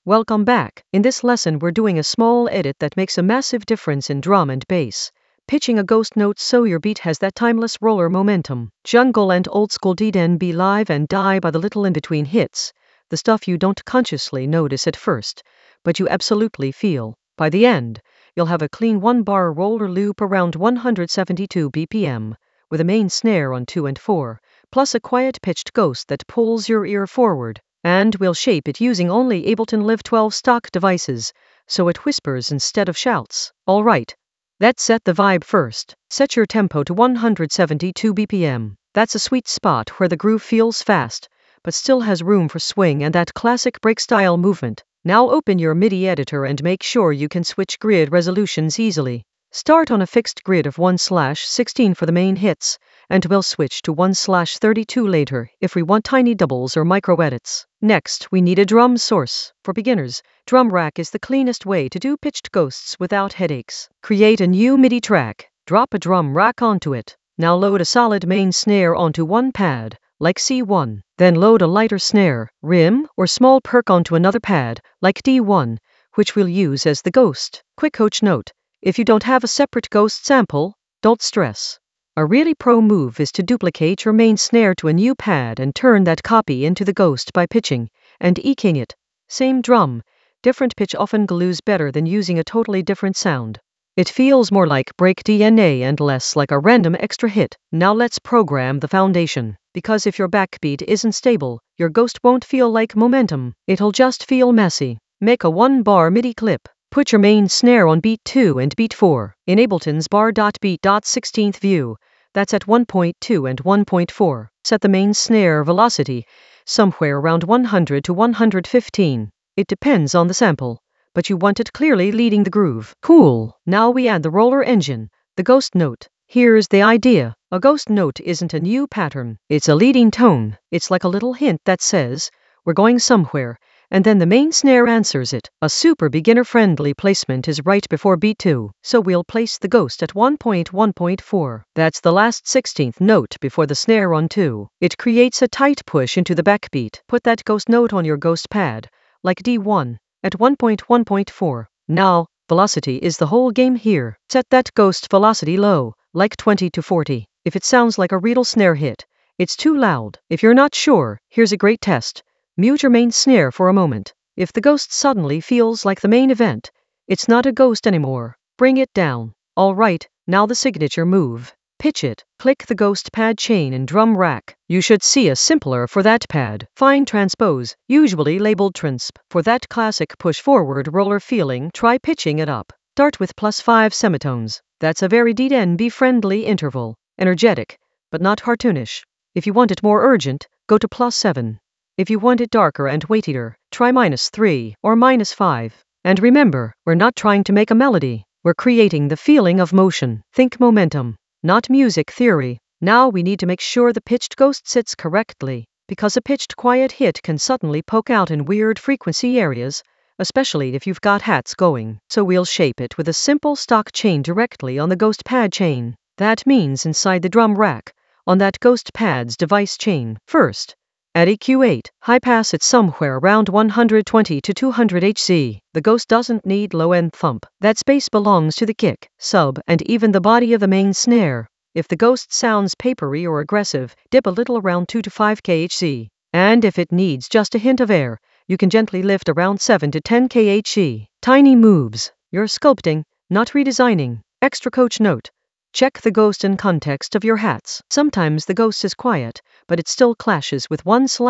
Welcome back. In this lesson, we're doing a small edit that makes a massive difference in drum and bass. Pitching a ghost note so your beat has that timeless roller momentum. Jungle and old school D&B live and die by the little in-between hits. The stuff you don't consciously notice at first, but you absolutely feel. By the end, you'll have a clean 1-bar roller loop around 172 BPM, with a main snare on 2 and 4, plus a quiet pitched ghost that pulls your ear forward. And we'll shape it using only Ableton Live 12 stock devices, so it whispers instead of shouts. Alright, let's set the vibe first. Set your tempo to 172 BPM. That's a sweet spot where the groove feels fast, but still has room for swing and that classic break-style movement. Now open your MIDI editor and make sure you can switch grid resolutions easily. Start on a fixed grid of 1/16 for the main hits, and we'll switch to 1/32 later if we want tiny doubles or micro edits. Next, we need a drum source. For beginners, Drum Rack is the cleanest way to do pitched ghosts without headaches. Create a new MIDI track, drop a drum rack onto it. Now load a solid main snare onto one pad, like C1. Then load a lighter snare, rim, or small perk onto another pad, like D1, which we'll use as the ghost. Quick coach note: if you don't have a separate ghost sample, don't stress. A really pro move is to duplicate your main snare to a new pad and turn that copy into the ghost by pitching and EQing it. Same drum, different pitch often glues better than using a totally different sound. It feels more like break DNA and less like a random extra hit. Now let's program the foundation, because if your backbeat isn't stable, your ghost won't feel like momentum. It'll just feel messy. Make a 1-bar MIDI clip. Put your main snare on beat 2 and beat 4 in Ableton's bar.beat.16th view. That's at 1.2 and 1.4. Set the main snare velocity somewhere around 100 to 115. It depends on the sample, but you want it clearly leading the groove. Cool. Now we add the roller engine, the ghost note. Here's the idea. A ghost note isn't a new pattern. It's a leading tone. It's like a little hint that says, we're going somewhere, and then the main snare answers it. A super beginner-friendly placement is right before beat 2, so we'll place the ghost at 1.1.4. That's the last 16th note before the snare on 2. It creates a tight push into the backbeat. Put that ghost note on your ghost pad, like D1, at 1.1.4. Now, velocity is the whole game here. Set that ghost velocity low, like 20 to 40. If it sounds like a real snare hit, it's too loud. If you're not sure, here's a great test. Mute your main snare for a moment. If the ghost suddenly feels like the main event, it's not a ghost anymore. Bring it down. Alright, now the signature move. Pitch it. Click the ghost pad chain in Drum Rack. You should see a simpler for that pad. Find transpose, usually labeled transp. For that classic push-forward roller feeling, try pitching it up. Start with +5 semitones. That's a very D&B-friendly interval. Energetic, but not cartoonish. If you want it more urgent, go to +7. If you want it darker and weightier, try -3 or -5. And remember, we're not trying to make a melody. We're creating the feeling of motion. Think momentum, not music theory. Now we need to make sure the pitched ghost sits correctly, because a pitched quiet hit can suddenly poke out in weird frequency areas, especially if you've got hats going. So we'll shape it with a simple stock chain directly on the ghost pad chain. That means inside the drum rack, on that ghost pad's device chain. First, at EQ8, high pass it somewhere around 120 to 200 Hz. The ghost doesn't need low-end thump. That space belongs to the kick, sub, and even the body of the main snare. If the ghost sounds papery or aggressive, dip a little around 2 to 5 kHz. And if it needs just a hint of air, you can gently lift around 7 to 10 kHz. Tiny moves. You're sculpting, not redesigning. Extra coach note: check the ghost in context of your hats. Sometimes the ghost is quiet, but it still clashes with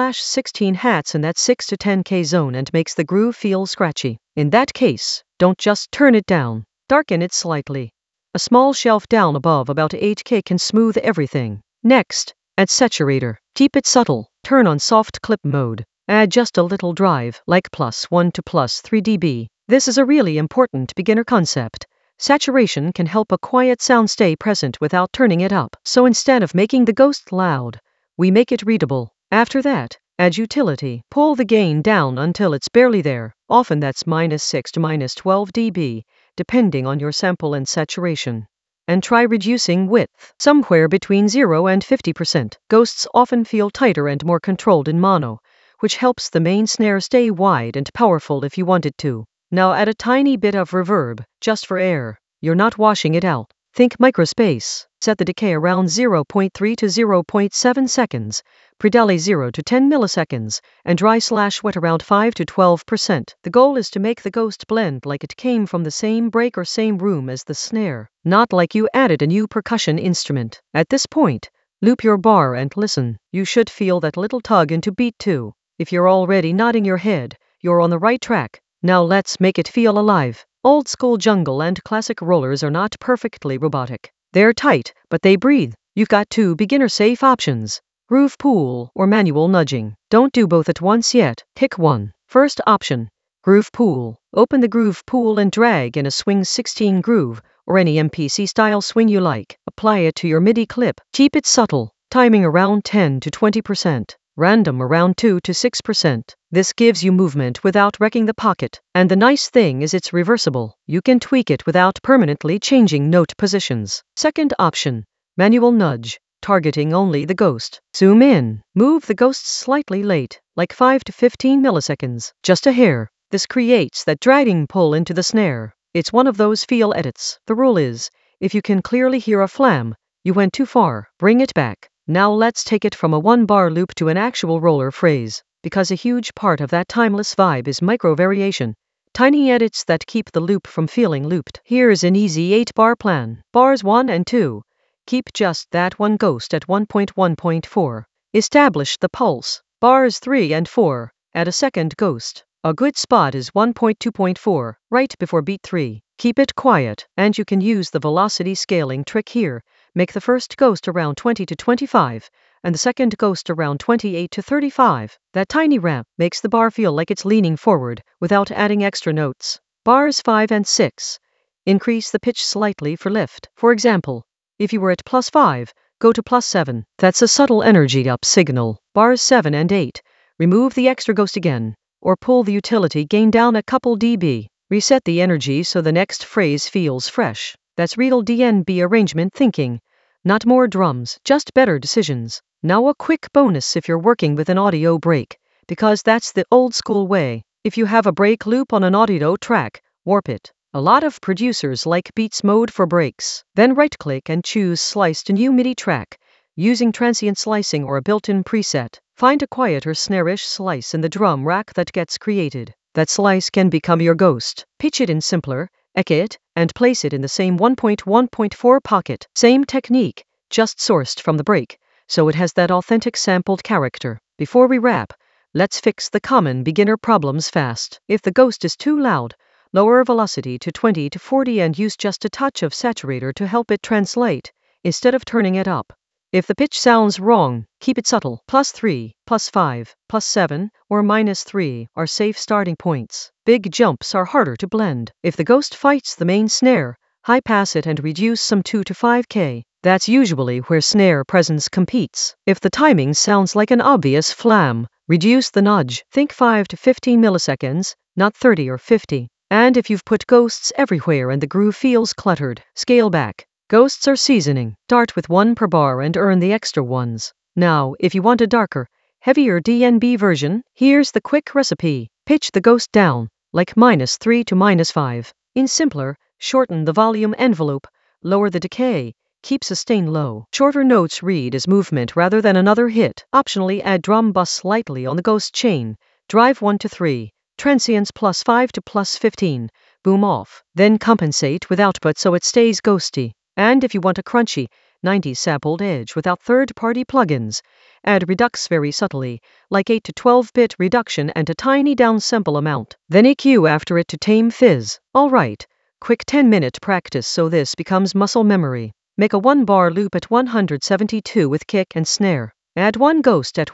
1/16 hats in that 6 to 10K zone and makes the groove feel scratchy. In that case, don't just turn it down, darken it slightly. A small shelf down above about 8K can smooth everything. Next, add saturator. Keep it subtle. Turn on soft clip mode. Add just a little drive, like +1 to +3 dB. This is a really important beginner concept. Saturation can help a quiet sound stay present without turning it up. So instead of making the ghost loud, we make it readable. After that, add utility. Pull the gain down until it's barely there. Often that's -6 to -12 dB, depending on your sample and saturation. And try reducing width, somewhere between 0 and 50%. Ghosts often feel tighter and more controlled in mono, which helps the main snare stay wide and powerful if you want it to. Now add a tiny bit of reverb, just for air. You're not washing it out. Think microspace. Set the decay around 0.3 to 0.7 seconds, pre-delay 0 to 10 milliseconds, and dry/wet around 5 to 12%. The goal is to make the ghost blend like it came from the same break or same room as the snare, not like you added a new percussion instrument. At this point, loop your bar and listen. You should feel that little tug into beat 2. If you're already nodding your head, you're on the right track. Now let's make it feel alive. Old school jungle and classic rollers are not perfectly robotic. They're tight, but they breathe. You've got two beginner-safe options: groove pool or manual nudging. Don't do both at once yet. Pick one. First option, groove pool. Open the groove pool and drag in a swing 16 groove, or any MPC style swing you like. Apply it to your MIDI clip. Keep it subtle, timing around 10 to 20%. Random around 2 to 6%. This gives you movement without wrecking the pocket. And the nice thing is it's reversible. You can tweak it without permanently changing note positions. Second option, manual nudge, targeting only the ghost. Zoom in. Move the ghost slightly late, like 5 to 15 milliseconds. Just a hair. This creates that dragging pull into the snare. It's one of those feel edits. The rule is, if you can clearly hear a flam, you went too far. Bring it back. Now let's take it from a one-bar loop to an actual roller phrase, because a huge part of that timeless vibe is micro-variation, tiny edits that keep the loop from feeling looped. Here's an easy 8-bar plan. Bars 1 and 2. Keep just that one ghost at 1.1.4. Establish the pulse. Bars 3 and 4. Add a second ghost. A good spot is 1.2.4, right before beat 3. Keep it quiet, and you can use the velocity scaling trick here. Make the first ghost around 20 to 25, and the second ghost around 28 to 35. That tiny ramp makes the bar feel like it's leaning forward, without adding extra notes. Bars 5 and 6. Increase the pitch slightly for lift. For example, if you were at +5, go to +7. That's a subtle energy up signal. Bars 7 and 8. Remove the extra ghost again, or pull the utility gain down a couple dB. Reset the energy so the next phrase feels fresh. That's real DNB arrangement thinking. Not more drums, just better decisions. Now a quick bonus if you're working with an audio break, because that's the old school way. If you have a break loop on an audio track, warp it. A lot of producers like Beats Mode for breaks. Then right-click and choose Slice to new MIDI track, using transient slicing or a built-in preset. Find a quieter snare-ish slice in the drum rack that gets created. That slice can become your ghost. Pitch it in simpler, echo it, and place it in the same 1.1.4 pocket. Same technique, just sourced from the break, so it has that authentic sampled character. Before we wrap, let's fix the common beginner problems fast. If the ghost is too loud, lower velocity to 20 to 40 and use just a touch of saturator to help it translate, instead of turning it up. If the pitch sounds wrong, keep it subtle. +3, +5, +7, or -3 are safe starting points. Big jumps are harder to blend. If the ghost fights the main snare, high pass it and reduce some 2 to 5K. That's usually where snare presence competes. If the timing sounds like an obvious flam, reduce the nudge. Think 5 to 15 milliseconds, not 30 or 50. And if you've put ghosts everywhere and the groove feels cluttered, scale back. Ghosts are seasoning. Start with 1 per bar and earn the extra ones. Now, if you want a darker, heavier DNB version, here's the quick recipe. Pitch the ghost down, like -3 to -5. In simpler, shorten the volume envelope, lower the decay, keep sustain low. Shorter notes read as movement rather than another hit. Optionally add drum bus slightly on the ghost chain. Drive 1 to 3. Transients +5 to +15. Boom off. Then compensate with output so it stays ghosty. And if you want a crunchy, 90s sampled edge without third-party plugins, add redux very subtly, like 8 to 12-bit reduction and a tiny downsample amount. Then EQ after it to tame fizz. Alright, quick 10-minute practice so this becomes muscle memory. Make a 1-bar loop at 172 with kick and snare. Add 1 ghost at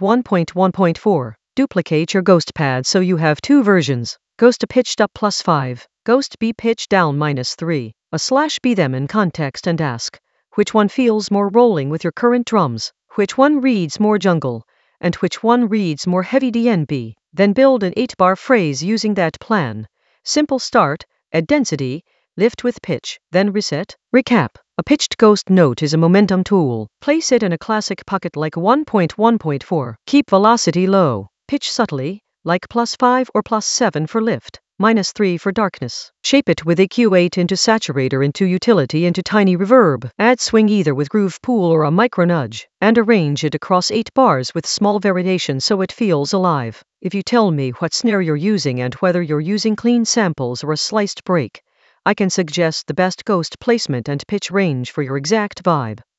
1.1.4. Duplicate your ghost pad so you have 2 versions. Ghost A pitched up +5. Ghost B pitched down -3. /B them in context and ask, which one feels more rolling with your current drums, which one reads more jungle, and which one reads more heavy DNB. Then build an 8-bar phrase using that plan. Simple start, add density, lift with pitch, then reset. Recap. A pitched ghost note is a momentum tool. Place it in a classic pocket like 1.1.4. Keep velocity low. Pitch subtly, like +5 or +7 for lift, -3 for darkness. Shape it with EQ8 into saturator into utility into tiny reverb. Add swing either with groove pool or a micro nudge, and arrange it across 8 bars with small variations so it feels alive. If you tell me what snare you're using and whether you're using clean samples or a sliced break, I can suggest the best ghost placement and pitch range for your exact vibe.